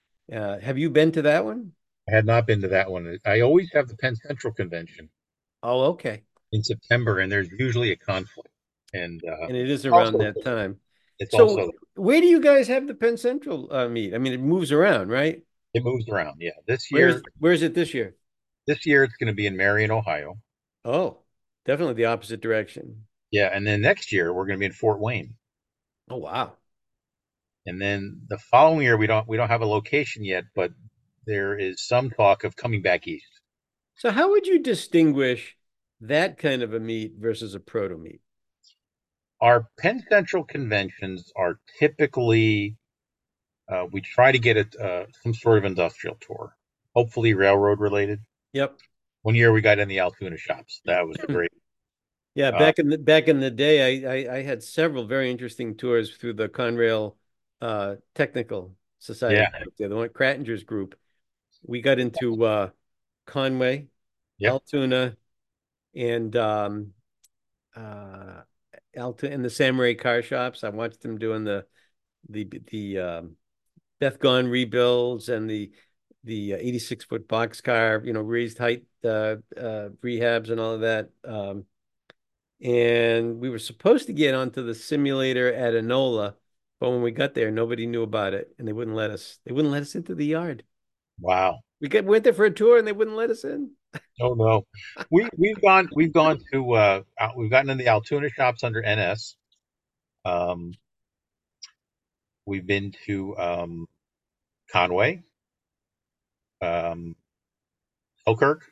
S1: Uh, have you been to that one?
S2: I had not been to that one. I always have the Penn Central Convention
S1: Oh, okay.
S2: in September, and there's usually a conflict. And uh,
S1: And it is around
S2: also,
S1: that time.
S2: it's
S1: So
S2: also
S1: where do you guys have the Penn Central uh, meet? I mean, it moves around, right?
S2: it moves around. Yeah, this
S1: Where's
S2: year,
S1: where's it this year?
S2: this year it's going to be in Marion, Ohio.
S1: Oh, definitely the opposite direction.
S2: Yeah, and then next year we're going to be in Fort Wayne.
S1: Oh, wow.
S2: And then the following year we don't we don't have a location yet, but there is some talk of coming back east.
S1: So how would you distinguish that kind of a meet versus a proto meet?
S2: Our Penn Central conventions are typically, uh, we try to get it uh, some sort of industrial tour, hopefully railroad related.
S1: Yep.
S2: One year we got in the Altoona shops. That was great.
S1: Yeah,
S2: Uh,
S1: back in the back in the day, I, I I had several very interesting tours through the Conrail uh Technical Society
S2: yeah,
S1: up there, the one Crattinger's group. We got into uh Conway,
S2: yep.
S1: Altoona, and um uh Altoona and the Samurai car shops. I watched them doing the the the um Beth Gone rebuilds and the the eighty-six foot boxcar, you know, raised height uh, uh, rehabs and all of that. Um, and we were supposed to get onto the simulator at Enola, but when we got there, nobody knew about it, and they wouldn't let us. They wouldn't let us into the yard.
S2: Wow.
S1: We got went there for a tour, and they wouldn't let us in.
S2: Oh no. We we've gone we've gone to uh out- we've gotten in the Altoona shops under N S. Um, we've been to um Conway, um, Selkirk.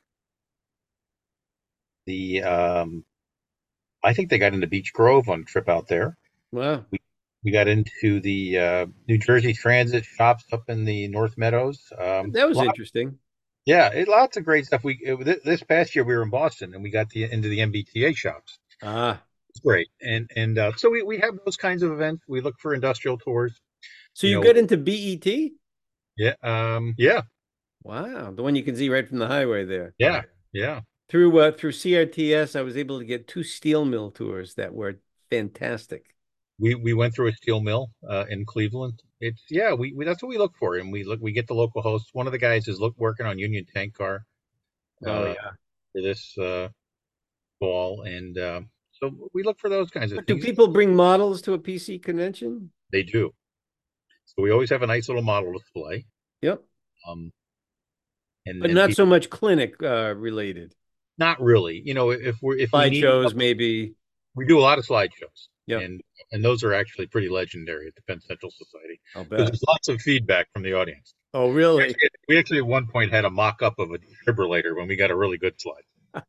S2: The um, I think they got into Beech Grove on a trip out there.
S1: Wow,
S2: We we got into the uh, New Jersey Transit shops up in the North Meadows. Um,
S1: that was
S2: lot,
S1: interesting.
S2: yeah, it, lots of great stuff. We it, this past year we were in Boston and we got the into the M B T A shops.
S1: Ah,
S2: It's great, and and uh, so we we have those kinds of events. We look for industrial tours.
S1: so
S2: You
S1: you
S2: know,
S1: got into B E T?
S2: yeah, um, yeah,
S1: Wow, the one you can see right from the highway there.
S2: yeah, yeah.
S1: Through uh, through C R T S, I was able to get two steel mill tours that were fantastic.
S2: We we went through a steel mill uh, in Cleveland. It's yeah, we, we that's what we look for, and we look we get the local hosts. One of the guys is look working on Union Tank Car
S1: Oh
S2: uh,
S1: yeah.
S2: for this uh, fall, and uh, so we look for those kinds of
S1: But do
S2: things.
S1: people bring models to a P C convention?
S2: They do. So we always have a nice little model display,
S1: Yep.
S2: um, and
S1: But
S2: and
S1: not so
S2: people
S1: much clinic uh, related.
S2: not really. You know, if we're if we need,
S1: Slideshows, maybe.
S2: we do a lot of slideshows,
S1: Yep.
S2: and and those are actually pretty legendary at the Penn Central Society
S1: I'll
S2: because
S1: bet.
S2: there's lots of feedback from the audience.
S1: Oh,
S2: We
S1: really?
S2: actually, we actually at one point had a mock up of a defibrillator when we got a really good slide.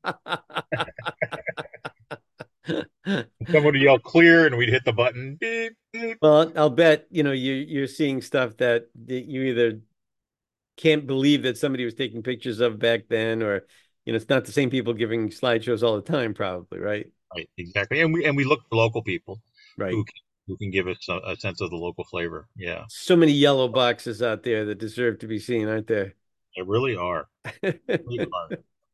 S2: Someone would yell clear, and we'd hit the button. Beep, beep.
S1: Well, I'll bet, you know, you you're seeing stuff that, that you either can't believe that somebody was taking pictures of back then, or, you know, it's not the same people giving slideshows all the time, probably, right?
S2: Right, exactly. And we and we look for local people
S1: Right.
S2: who can, who can give us a, a sense of the local flavor. Yeah,
S1: So many yellow boxes out there that deserve to be seen, aren't there?
S2: they really are. Really are.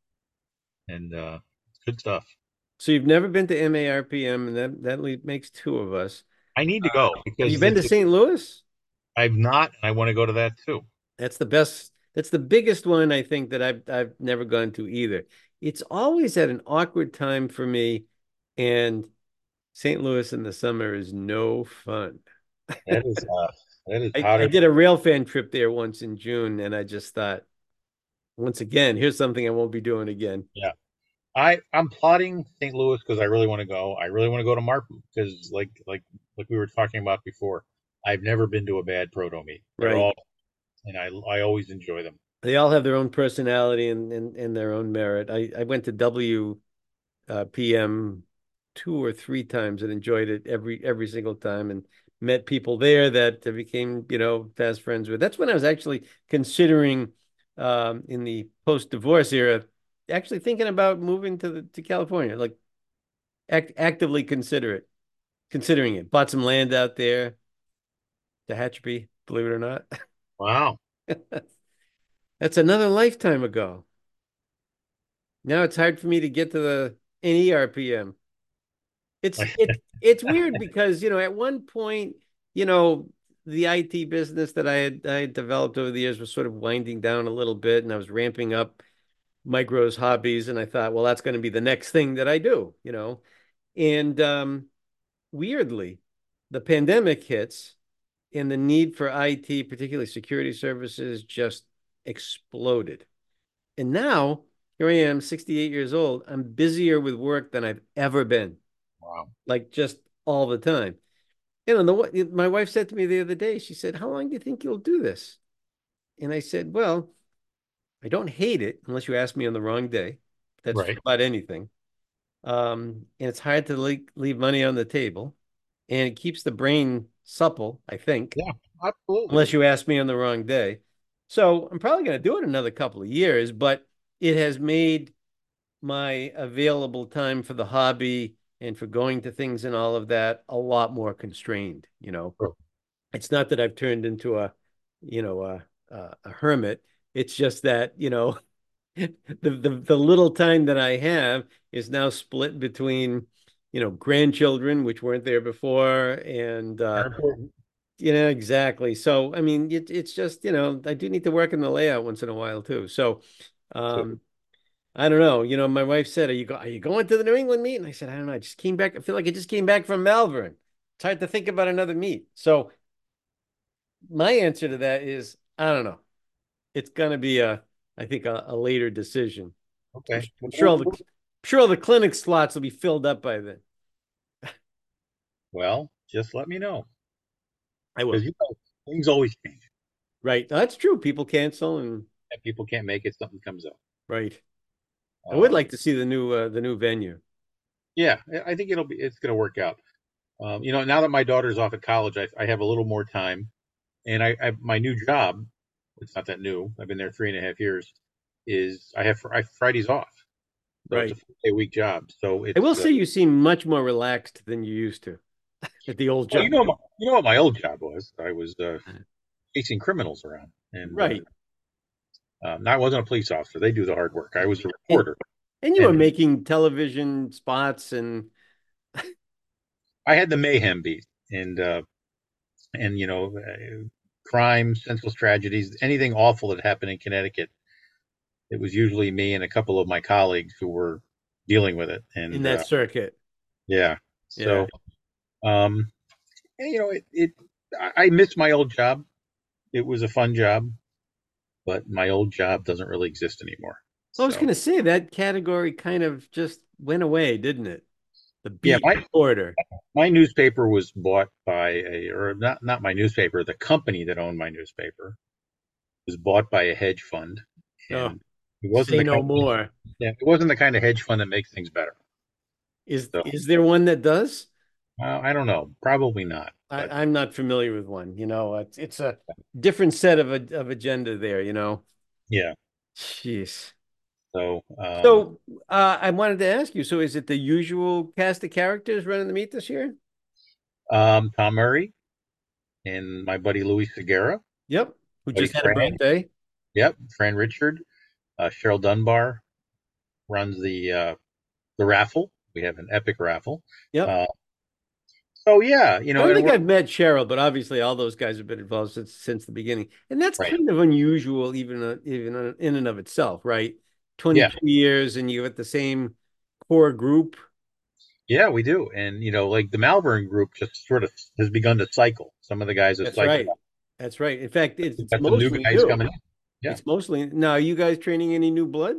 S2: And uh, it's good stuff.
S1: So you've never been to M A R P M, and that that le- makes two of us.
S2: I need to go
S1: Have you
S2: because
S1: been to
S2: it's,
S1: Saint Louis?
S2: I've not. I want to go to that too.
S1: That's the best. That's the biggest one I think that I've I've never gone to either. It's always at an awkward time for me, and Saint Louis in the summer is no fun.
S2: That is uh, that is
S1: I, I
S2: hotter.
S1: did a rail fan trip there once in June, and I just thought, once again, here's something I won't be doing again.
S2: Yeah, I I'm plotting Saint Louis because I really want to go. I really want to go to Marpu because like like like we were talking about before. I've never been to a bad proto meet. They're
S1: Right.
S2: all, and I I always enjoy them.
S1: They all have their own personality and and, and their own merit. I, I went to W uh, P M two or three times and enjoyed it every every single time and met people there that I became, you know, fast friends with. That's when I was actually considering um, in the post-divorce era, actually thinking about moving to the to California, like act, actively consider it, considering it. Bought some land out there, Tehachapi, believe it or not.
S2: Wow.
S1: That's another lifetime ago. Now it's hard for me to get to the N E R P M. It's it's it's weird because, you know, at one point, you know, the I T business that I had I had developed over the years was sort of winding down a little bit, and I was ramping up Micro's hobbies, and I thought, well, that's going to be the next thing that I do, you know. And um, weirdly, the pandemic hits, and the need for I T, particularly security services, just exploded. And now here I am, sixty-eight years old. I'm busier with work than I've ever been,
S2: Wow.
S1: like just all the time. You know, the my wife said to me the other day, she said, "How long do you think you'll do this?" And I said, "Well, I don't hate it unless you ask me on the wrong day. That's true
S2: Right.
S1: about anything. Um, and it's hard to leave, leave money on the table, and it keeps the brain supple, I think,
S2: Yeah, absolutely.
S1: unless you ask me on the wrong day. So I'm probably going to do it another couple of years, but it has made my available time for the hobby and for going to things and all of that a lot more constrained. You know,
S2: Sure.
S1: it's not that I've turned into a, you know, a, a, a hermit. It's just that, you know, the, the the little time that I have is now split between, you know, grandchildren, which weren't there before, and uh,
S2: They're important.
S1: you know, exactly. So, I mean, it, it's just, you know, I do need to work in the layout once in a while too. So,
S2: Too.
S1: um, I don't know. You know, my wife said, "Are you go are you going to the New England meet?" And I said, "I don't know. I just came back. I feel like I just came back from Malvern. It's hard to think about another meet." So, my answer to that is, I don't know. It's gonna be a, I think, a, a later decision. I'm,
S2: Okay.
S1: I'm sure all the, I'm sure all the clinic slots will be filled up by then.
S2: Well, just let me know
S1: I
S2: because
S1: will.
S2: you know things always change.
S1: Right. That's true. People cancel and
S2: If people can't make it, something comes up.
S1: right. I would
S2: Um,
S1: like to see the new uh, the new venue.
S2: yeah, I I think it'll be it's going to work out. Um, you know, now that my daughter's off at college, I, I have a little more time, and I, I my new job, it's not that new. I've been there three and a half years. Is I have I have Fridays off, so it's a
S1: Right.
S2: four day week job. So
S1: I will
S2: it's uh,
S1: say you seem much more relaxed than you used to at the old
S2: well, you
S1: job.
S2: know, my, you know what my old job was. I was uh, chasing criminals around, and uh,
S1: Right.
S2: um, I wasn't a police officer. They do the hard work. I was a
S1: And
S2: reporter,
S1: and you were
S2: and
S1: making television spots and
S2: I had the mayhem beat, and uh, and you know, uh, crimes, senseless tragedies, anything awful that happened in Connecticut. It was usually me and a couple of my colleagues who were dealing with it,
S1: in
S2: and
S1: that
S2: uh,
S1: circuit.
S2: yeah,
S1: Yeah.
S2: so um, and, you know, it, it I, I miss my old job. It was a fun job, but my old job doesn't really exist anymore.
S1: I was
S2: So
S1: gonna say that category kind of just went away, didn't it? The
S2: yeah,
S1: beat
S2: my
S1: reporter.
S2: my newspaper was bought by a or not not my newspaper, the company that owned my newspaper was bought by a hedge fund,
S1: Oh,
S2: and it wasn't
S1: say
S2: the
S1: no
S2: kind of,
S1: more.
S2: yeah, it wasn't the kind of hedge fund that makes things better.
S1: Is
S2: So
S1: is there one that does?
S2: uh, I don't know, probably not, but
S1: I, I'm not familiar with one. You know, it's it's a different set of a, of agenda there, you know.
S2: yeah.
S1: Jeez.
S2: So um,
S1: So uh, I wanted to ask you, so is it the usual cast of characters running the meet this year?
S2: um, Tom Murray and my buddy Louis Segura,
S1: Yep. Who
S2: buddy
S1: just had a
S2: Fran,
S1: birthday?
S2: yep, Fran Richard, uh, Cheryl Dunbar runs the uh, the raffle. We have an epic raffle.
S1: Yep.
S2: Uh, so yeah, you
S1: I
S2: know,
S1: don't
S2: and
S1: think
S2: we're
S1: I've met Cheryl, but obviously all those guys have been involved since since the beginning. And that's
S2: right.
S1: kind of unusual even uh, even uh, in and of itself, right?
S2: Yeah,
S1: twenty-two years and you have the same core group.
S2: yeah, we do. And you know, like the Malvern group just sort of has begun to cycle. Some of the guys have
S1: That's
S2: cycled.
S1: right. That's right. In fact, it's,
S2: We've
S1: it's
S2: got some new
S1: mostly
S2: guys coming
S1: new.
S2: in. Yeah.
S1: It's mostly now. Are you guys training any new blood?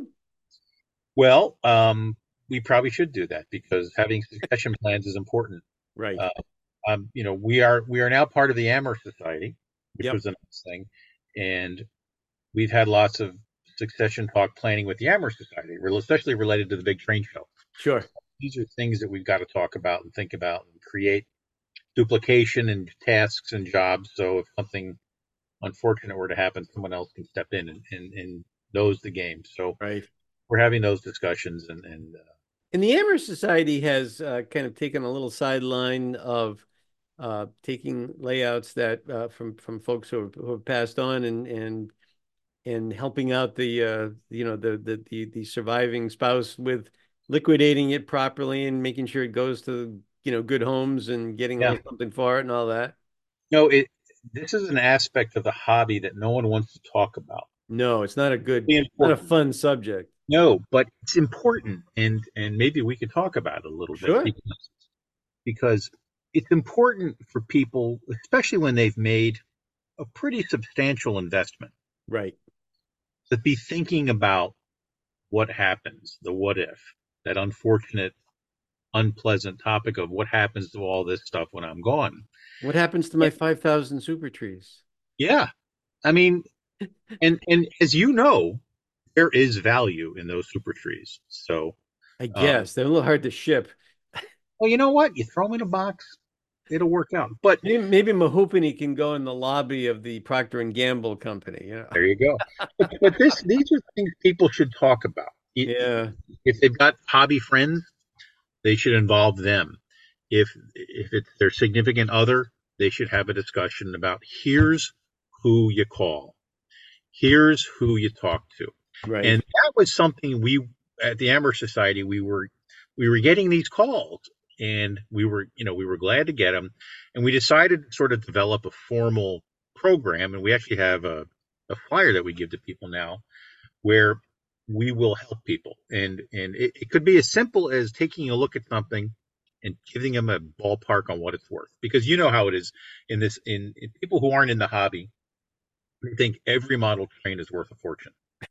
S2: Well, um, we probably should do that because having succession plans is important.
S1: Right.
S2: Uh, um, you know, we are we are now part of the Amherst Society, which
S1: Yep.
S2: was a nice thing, and we've had lots of succession talk planning with the Amherst Society, especially related to the big train show.
S1: Sure.
S2: These are things that we've got to talk about and think about and create duplication and tasks and jobs. So if something unfortunate were to happen, someone else can step in and, and, and knows the game. So
S1: Right.
S2: we're having those discussions and, and uh,
S1: And the Amherst Society has uh, kind of taken a little sideline of uh, taking layouts that uh, from from folks who have, who have passed on and and and helping out the uh, you know the, the the the surviving spouse with liquidating it properly and making sure it goes to you know good homes and getting a
S2: yeah,
S1: little something for it and all that.
S2: no, it this is an aspect of the hobby that no one wants to talk about.
S1: No, it's not a good,
S2: Really
S1: not a
S2: important.
S1: fun subject.
S2: No, but it's important, and and maybe we could talk about it a little bit
S1: Sure.
S2: because because it's important for people, especially when they've made a pretty substantial investment,
S1: Right.
S2: to be thinking about what happens, the what if, that unfortunate, unpleasant topic of what happens to all this stuff when I'm gone.
S1: What happens to
S2: Yeah,
S1: my five thousand super trees?
S2: yeah. I mean, and and as you know, there is value in those super trees. So,
S1: I
S2: um,
S1: guess they're a little hard to ship.
S2: well, you know what? You throw them in a box, it'll work out. But
S1: Maybe, maybe Mahopany can go in the lobby of the Procter and Gamble company, you know.
S2: there you go. But, but this, these are things people should talk about.
S1: Yeah,
S2: If they've got hobby friends, they should involve them. If if it's their significant other, they should have a discussion about here's who you call, here's who you talk to,
S1: right.
S2: and that was something we at the Amherst Society we were we were getting these calls, and we were you know we were glad to get them, and we decided to sort of develop a formal program, and we actually have a a flyer that we give to people now where we will help people. And and it, it could be as simple as taking a look at something and giving them a ballpark on what it's worth. Because you know how it is in this in, in people who aren't in the hobby, they think every model train is worth a fortune.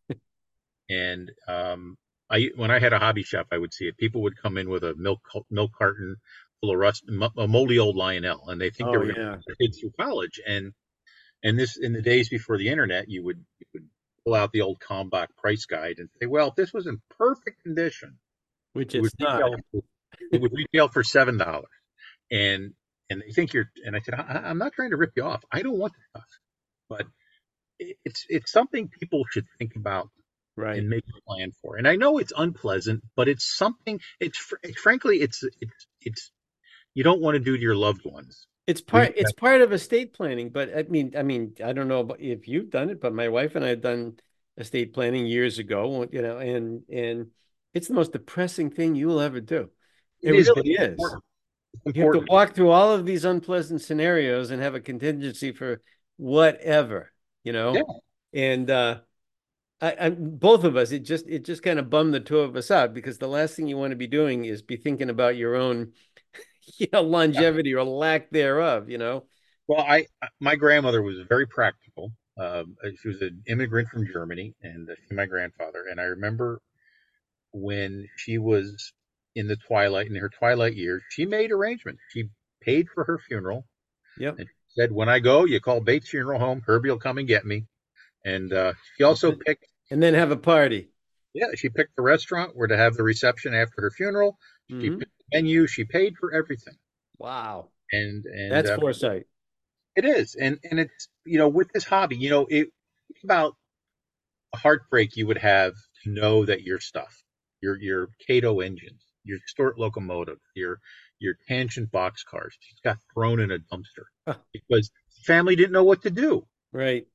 S2: And um, I when I had a hobby shop, I would see it. People would come in with a milk milk carton full of rust, a moldy old Lionel, and they think they
S1: Oh
S2: were going to
S1: yeah.
S2: put their kids through college. And and this in the days before the internet, you would you would pull out the old Kalmbach price guide and say, well, if this was in perfect condition,
S1: Which
S2: it would
S1: it's not.
S2: retail for, it would retail for seven dollars. And and they think you're and I said, I, I'm not trying to rip you off. I don't want this stuff, but it's it's something people should think about
S1: Right.
S2: and make a plan for. And I know it's unpleasant, but it's something. It's frankly, it's it's it's you don't want to do to your loved ones.
S1: It's
S2: We
S1: part it's part of estate planning, but I mean, I mean, I don't know about if you've done it, but my wife and I have done estate planning years ago, you know, and and it's the most depressing thing you will ever do. It
S2: it is, but
S1: really
S2: it's
S1: is.
S2: important. It's
S1: You have to
S2: important.
S1: walk through all of these unpleasant scenarios and have a contingency for whatever, you
S2: Yeah.
S1: know? And uh I, I both of us, it just it just kind of bummed the two of us out because the last thing you want to be doing is be thinking about your own, you know,
S2: Yeah.
S1: longevity or lack thereof, you know?
S2: Well, I my grandmother was very practical. Um, she was an immigrant from Germany, and uh, she my grandfather. And I remember when she was in the twilight, in her twilight years, she made arrangements. She paid for her funeral,
S1: Yep.
S2: and she said, "When I go, you call Bates Funeral Home. Herbie will come and get me." And uh, she also picked,
S1: And then have a party.
S2: yeah, she picked the restaurant where to have the reception after her funeral. She
S1: Hmm.
S2: picked the menu. She paid for everything,
S1: Wow.
S2: and and
S1: That's
S2: uh,
S1: foresight.
S2: it is, and and it's you know with this hobby, you know, it think about a heartbreak you would have to know that your stuff, your your Cato engines, your Stewart locomotive, your your tangent boxcars just got thrown in a dumpster because family didn't know what to do.
S1: Right.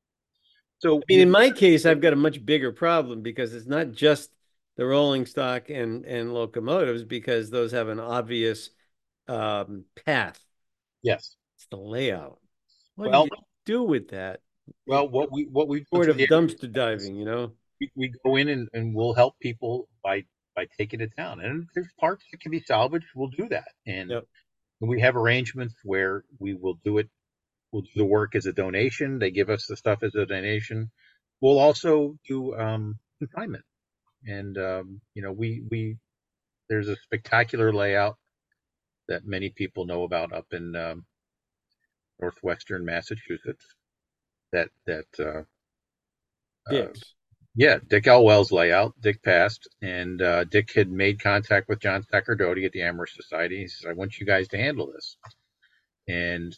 S1: I
S2: So
S1: mean,
S2: you,
S1: in my case, I've got a much bigger problem because it's not just the rolling stock and and locomotives because those have an obvious um, path.
S2: yes,
S1: It's the layout. What do
S2: well,
S1: you do with that? It,
S2: well, what we what we've done
S1: sort
S2: through
S1: of
S2: the
S1: dumpster diving, you know?
S2: we, we go in and, and we'll help people by by taking it down, and if there's parts that can be salvaged, we'll do that, and
S1: Yep.
S2: we have arrangements where we will do it. We'll do the work as a donation. They give us the stuff as a donation. We'll also do um, consignment, and um, you know, we we there's a spectacular layout that many people know about up in um, northwestern Massachusetts. That that uh, uh,
S1: Dicks.
S2: yeah, Dick Elwell's layout. Dick passed, and uh, Dick had made contact with John Sacerdoti at the Amherst Society. He says, "I want you guys to handle this," and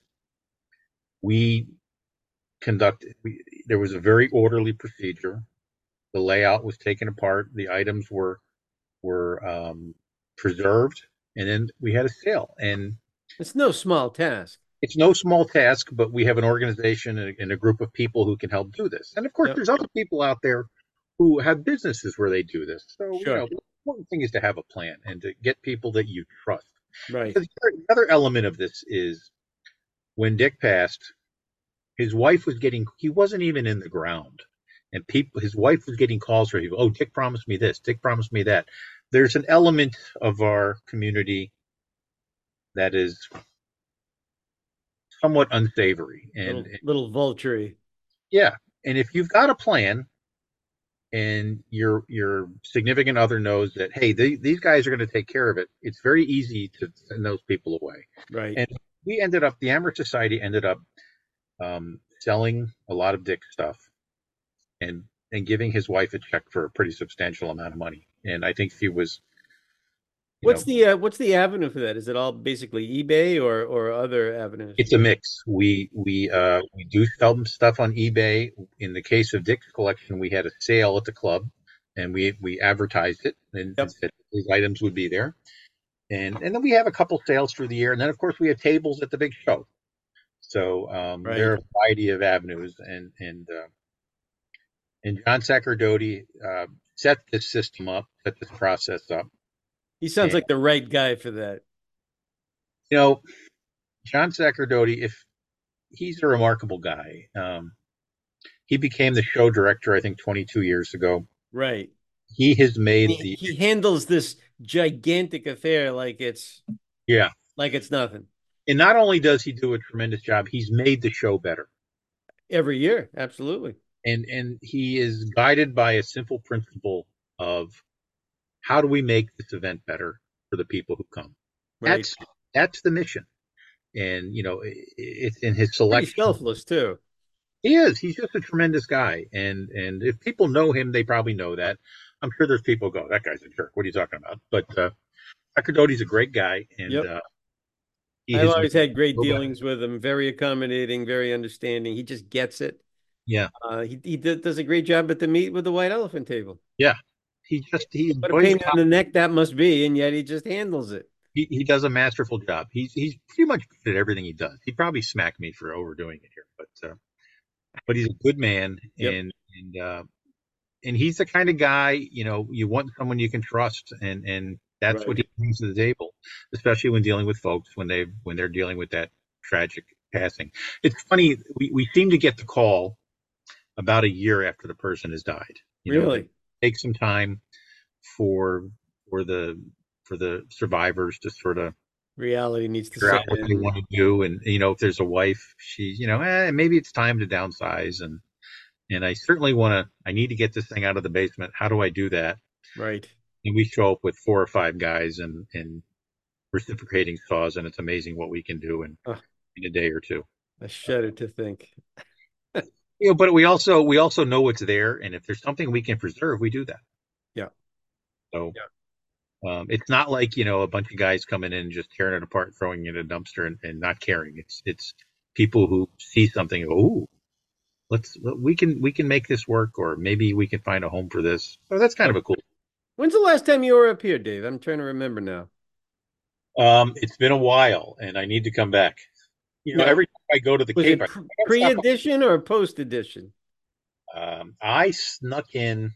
S2: we conducted. We, there was a very orderly procedure. The layout was taken apart. The items were were um, preserved, and then we had a sale. And
S1: It's no small task.
S2: it's no small task, but we have an organization and a, and a group of people who can help do this. And of course,
S1: Yep.
S2: there's other people out there who have businesses where they do this. So you
S1: Sure.
S2: know, the important thing is to have a plan and to get people that you trust.
S1: Right.
S2: Because the other element of this is when Dick passed, his wife was getting he wasn't even in the ground, and people his wife was getting calls from people. Oh, Dick promised me this. Dick promised me that. There's an element of our community that is somewhat unsavory, and,
S1: Little
S2: and
S1: little vulture.
S2: yeah, and if you've got a plan and your your significant other knows that hey, they, these guys are going to take care of it, it's very easy to send those people away.
S1: Right.
S2: And we ended up the Amherst Society ended up um, selling a lot of Dick stuff, and and giving his wife a check for a pretty substantial amount of money. And I think she was, you
S1: What's
S2: know,
S1: the uh, what's the avenue for that? Is it all basically eBay or or other avenues?
S2: it's a mix. We we uh, we do sell them stuff on eBay. In the case of Dick's collection, we had a sale at the club, and we we advertised it and, and
S1: Yep.
S2: said these items would be there. And and then we have a couple sales through the year, and then of course we have tables at the big show. So um, there are
S1: Right.
S2: a variety of avenues, and and uh, and John Sacerdoti uh, set this system up, set this process up.
S1: He sounds
S2: And
S1: like the right guy for that.
S2: you know, John Sacerdoti, if he's a remarkable guy. Um, he became the show director, I think, twenty-two years ago.
S1: Right.
S2: He has
S1: And
S2: made
S1: he,
S2: the
S1: he handles this gigantic affair like it's
S2: yeah,
S1: like it's nothing
S2: and not only does he do a tremendous job, he's made the show better.
S1: every year. Absolutely.
S2: And and he is guided by a simple principle of how do we make this event better for the people who come.
S1: Right.
S2: That's that's the mission. And you know, it, it's in his
S1: Pretty
S2: selection.
S1: selfless too.
S2: He is. He's just a tremendous guy. And and if people know him, they probably know that. I'm sure there's people who go, that guy's a jerk. What are you talking about? But uh, Sacerdoti's a great guy, and
S1: Yep.
S2: uh, he
S1: I've
S2: has
S1: always had great
S2: made
S1: dealings with him. Very accommodating, very understanding. He just gets it.
S2: yeah,
S1: Uh, he he did, does a great job at the meet with the white elephant table.
S2: yeah. He just he
S1: What a
S2: enjoys
S1: pain in the neck that must be, and yet he just handles it.
S2: he, he does a masterful job. He's he's pretty much good at everything he does. He'd probably smack me for overdoing it here, but uh, but he's a good man,
S1: Yep.
S2: and and uh, and he's the kind of guy, you know, you want someone you can trust, and and that's what
S1: Right.
S2: he brings to the table, especially when dealing with folks when they when they're dealing with that tragic passing. It's funny, we, we seem to get the call about a year after the person has died. You know, it
S1: Really.
S2: takes some time for for the for the survivors to sort of
S1: Reality needs to
S2: figure
S1: set
S2: out what they
S1: in.
S2: want to do, and you know, if there's a wife, she's you know, eh, maybe it's time to downsize, and and I certainly want to. I need to get this thing out of the basement. How do I do that?
S1: Right.
S2: And we show up with four or five guys and and reciprocating saws, and it's amazing what we can do in
S1: Oh,
S2: in a day or two.
S1: I shudder to think.
S2: You know, but we also we also know it's there, and if there's something we can preserve, we do that.
S1: Yeah.
S2: So
S1: Yeah.
S2: um, it's not like you know a bunch of guys coming in and just tearing it apart, throwing it in a dumpster, and, and not caring. It's it's people who see something and go, ooh, let's we can we can make this work, or maybe we can find a home for this. So that's kind of a cool.
S1: When's the last time you were up here, Dave? I'm trying to remember now.
S2: Um, it's been a while, and I need to come back. You know,
S1: Now,
S2: every time I go to the
S1: was
S2: Cape,
S1: it
S2: I,
S1: pr-
S2: I gotta stop.
S1: pre-edition or post-edition?
S2: Um, I snuck in.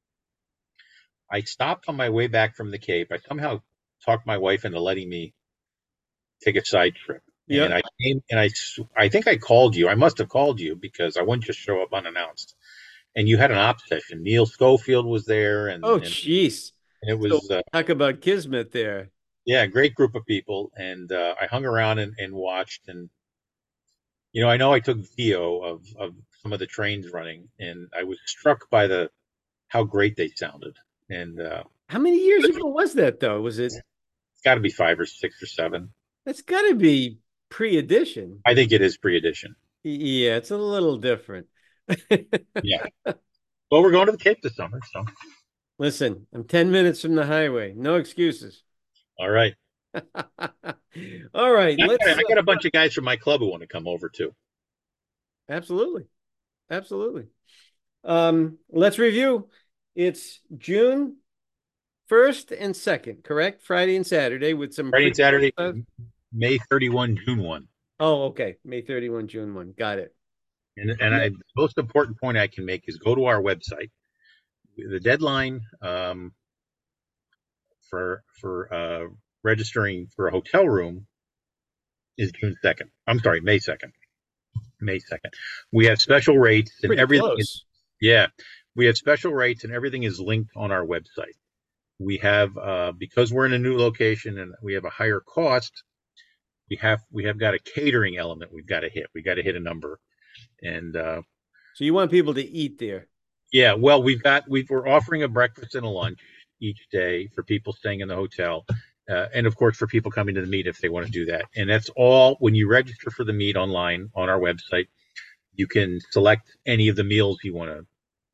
S2: I stopped on my way back from the Cape. I somehow talked my wife into letting me take a side trip, and
S1: Yep.
S2: I came and I. I think I called you. I must have called you because I wouldn't just show up unannounced. And you had an op session. Neil Schofield was there, and
S1: Oh,
S2: and,
S1: jeez.
S2: and it
S1: So
S2: was uh,
S1: talk about kismet there.
S2: yeah, a great group of people. And uh, I hung around and, and watched, and you know, I know I took video of of some of the trains running, and I was struck by the how great they sounded. And uh,
S1: How many years ago was that, though? Was it?
S2: it's got to be five or six or seven.
S1: That's got to be pre-edition.
S2: I think it is pre-edition.
S1: Yeah, it's a little different.
S2: Yeah. Well, we're going to the Cape this summer, so
S1: Listen, I'm ten minutes from the highway. No excuses.
S2: all right.
S1: All right,
S2: I
S1: let's
S2: got, I
S1: uh,
S2: got a bunch of guys from my club who want to come over too.
S1: absolutely. Absolutely. Um, let's review. It's June first and second, correct? Friday and Saturday with some
S2: Friday
S1: pre
S2: and Saturday,
S1: stuff.
S2: May thirty-first, June first.
S1: Oh, okay. May thirty-first, June first. Got it.
S2: And, and
S1: And
S2: I,
S1: then-
S2: the most important point I can make is go to our website. The deadline um, for for uh, registering for a hotel room is June second. I'm sorry, May second. May second. We have special rates and
S1: Pretty
S2: everything. Is,
S1: close.
S2: yeah, we have special rates and everything is linked on our website. We have uh, because we're in a new location and we have a higher cost. We have we have got a catering element we've got to hit. We got to hit a number, and uh,
S1: So you want people to eat there.
S2: yeah, well, we've got we've we're offering a breakfast and a lunch each day for people staying in the hotel, uh, and of course for people coming to the meet if they want to do that. And that's all when you register for the meet online on our website. You can select any of the meals you want to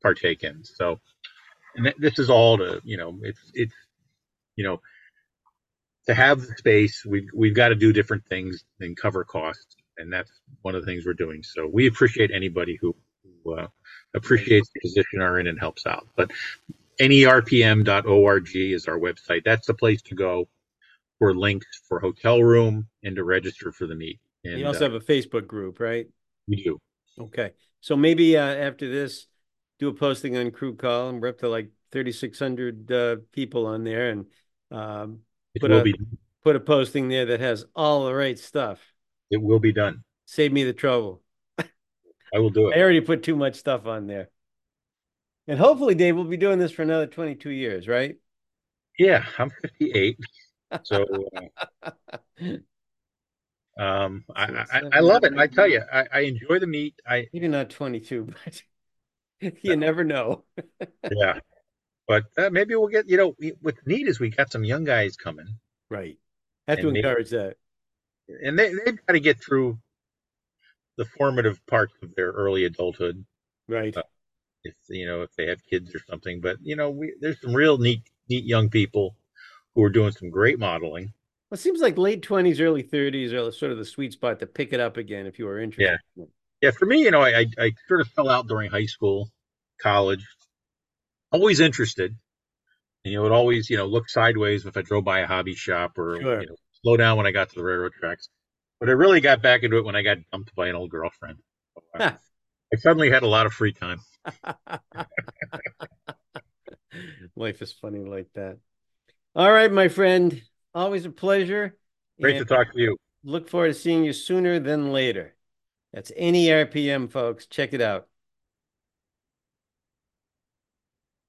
S2: partake in. So, and th- this is all to, you know, it's it's you know, to have the space, we've we've got to do different things and cover costs, and that's one of the things we're doing. So we appreciate anybody who, who uh,
S1: Right.
S2: appreciates the position are in and helps out. But N E R P M dot org is our website. That's the place to go for links for hotel room and to register for the meet.
S1: You
S2: And
S1: also
S2: uh,
S1: have a Facebook group, right?
S2: we do.
S1: Okay. So maybe uh, after this, do a posting on Crew Call, and we're up to like thirty-six hundred uh, people on there, and um,
S2: It
S1: put
S2: will
S1: a
S2: be.
S1: put a posting there that has all the right stuff.
S2: It will be done.
S1: Save me the trouble.
S2: I will do
S1: I
S2: it.
S1: already put too much stuff on there. And hopefully, Dave, we'll be doing this for another twenty-two years, right?
S2: Yeah, I'm fifty-eight, so uh, um, I,
S1: So
S2: I I
S1: seven,
S2: love it. I tell you, I, I enjoy the meet. I
S1: maybe not twenty-two, but
S2: no,
S1: you never know.
S2: yeah, but uh, maybe we'll get. You know, we, what's neat is we got some young guys coming,
S1: Right. Have to
S2: and maybe
S1: encourage that.
S2: and they they've got to get through the formative parts of their early adulthood.
S1: Right.
S2: Uh, if you know if they have kids or something, but you know, we there's some real neat neat young people who are doing some great modeling.
S1: Well, it seems like late twenties, early thirties are sort of the sweet spot to pick it up again if you are
S2: Yeah,
S1: interested.
S2: yeah. For me, you know, I I, I sort of fell out during high school, college. Always interested. And you would always, you know, look sideways if I drove by a hobby shop or, you
S1: Sure.
S2: know, slow down when I got to the railroad tracks. But I really got back into it when I got dumped by an old girlfriend. So, uh, I suddenly had a lot of free time.
S1: Life is funny like that. All right, my friend. Always a pleasure.
S2: Great
S1: And
S2: to talk to you.
S1: look forward to seeing you sooner than later. That's N E R P M, folks. Check it out.